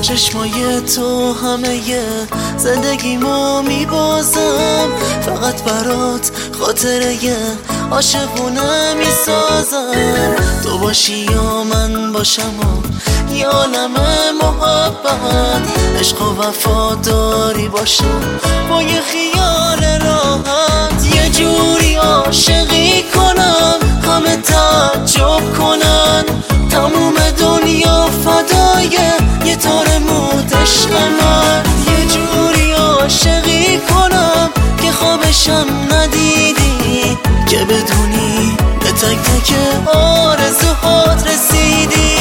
چشمای تو همه زندگیمو میبازم، فقط برات خاطره عاشقونه میسازم. تو باشی یا من باشم و یه عالم محبت، عشق و وفاداری باشم با یه خیال راحت. یه جوری عاشقی کنم همه تعجب کنن، تموم دنیا فدای یه تار موت عشق من. یه جوری عاشقی کنم که خوابشم ندیدی، که بدونی به تک تک آرزوهات رسیدی.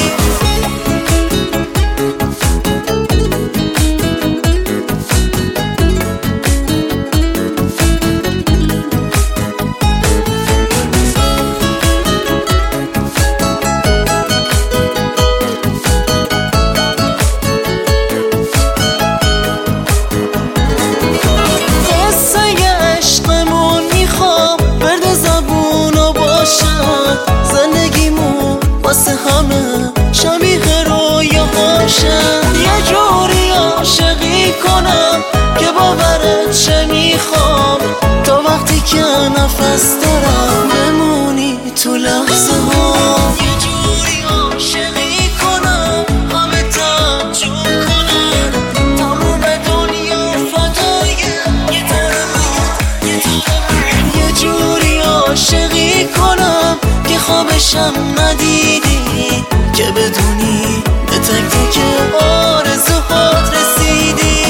واسه همه شبیه رویاهاشم. یه جوری عاشقی کنم که باورت شه میخوام، تا وقتی که نفس دارم بمونی تو لحظه ها. یه جوری عاشقی کنم همه تعجب کنن، تموم دنیا فدای یه تار موت، یه جوری عاشقی کنم که خوابشم ندیدی، که بدونی به تک تک آرزوهات رسیدی.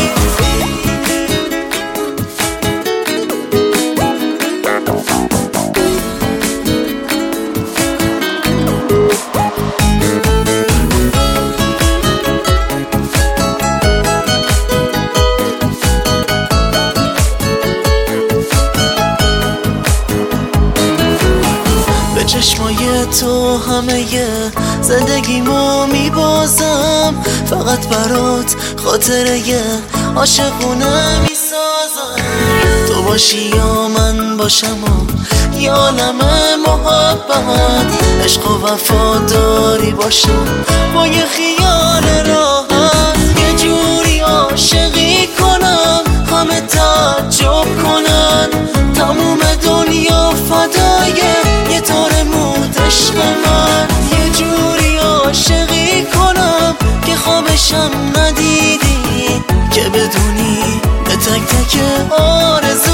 چشمای تو همه زندگیمو میبازم، فقط برات خاطره عاشقونه میسازم. تو باشی یا من باشم و یه عالم محبت، عشق و وفاداری باشم با یه خیال راحت. یه جوری عاشقی کنم همه تعجب کنن، تموم دنیا فدای یه تار موت عشق من. یه جوری عاشقی کنم که خوابشم ندیدی، که بدونی به تک تک آرزو